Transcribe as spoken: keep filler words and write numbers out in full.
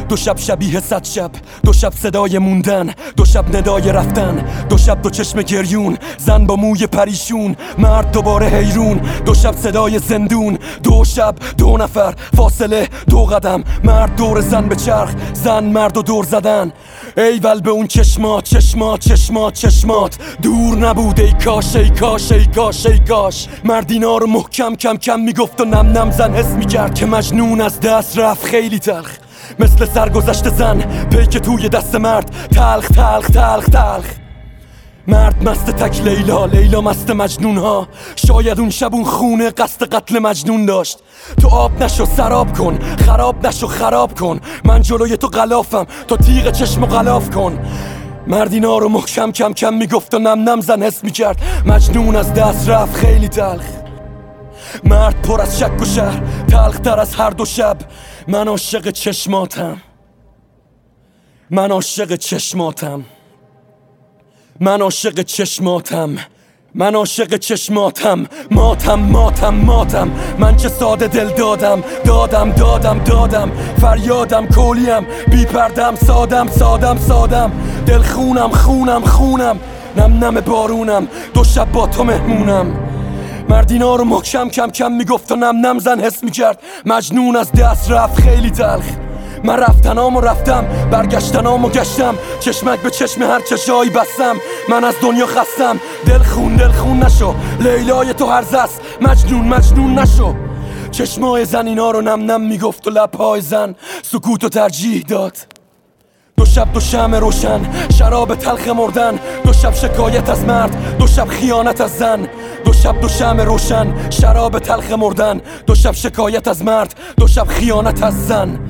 دو شب شبیه صد شب، دو شب صدای موندن، دو شب ندای رفتن، دو شب دو چشم گریون، زن با موی پریشون، مرد دوباره حیرون، دو شب صدای زندون، دو شب دو نفر فاصله دو قدم، مرد دور زن به چرخ، زن مرد و دور زدن. ایول به اون چشمات چشمات چشمات چشمات دور نبود، ای کاش ای کاش ای کاش ای کاش. مرد اینا رو محکم کم کم میگفت و نم نم زن حس میکرد که مجنون از دست رفت خیلی تلخ، مثل سرگذشت زن پیک توی دست مرد، تلخ تلخ تلخ تلخ. مرد مست تک لیلا، لیلا مست مجنون ها، شاید اون شب اون خونه قصد قتل مجنون داشت. تو آب نشو سراب کن، خراب نشو خراب کن، من جلوی تو غلافم تو تیغ چشم و غلاف کن. مرد اینا رو محکم کم کم میگفت و نم نم زن حس میکرد مجنون از دست رفت خیلی تلخ. مرد پر از شک و شهر، تلخ تر از هر دو شب. من عاشق چشماتم، من عاشق چشماتم، من عاشق چشماتم، من عاشق چشماتم. ماتم ماتم ماتم، من چه ساده دل دادم دادم دادم دادم. فریادم کولیم بی پردم، سادم سادم سادم. دل خونم خونم خونم، نم نم بارونم، دو شب با تو مهمونم. مردینا رو محکم کم کم میگفت و نم نم زن حس میکرد مجنون از دست رفت خیلی تلخ. من رفتنامو رفتم، برگشتنامو گشتم، چشمک به چشم هر چشایی بستم. من از دنیا خستم، دل خون دل خون نشو، لیلای تو هرزه است، مجنون مجنون نشو. چشمای زن اینا رو نم نم میگفت و لبهای زن سکوت و ترجیح داد. دو شب دو شمع روشن، شراب تلخ مردن، دو شب شکایت از مرد، دو شب خیانت از زن. دو شب دو شمع روشن، شراب تلخ مردن، دو شب شکایت از مرد، دو شب خیانت از زن.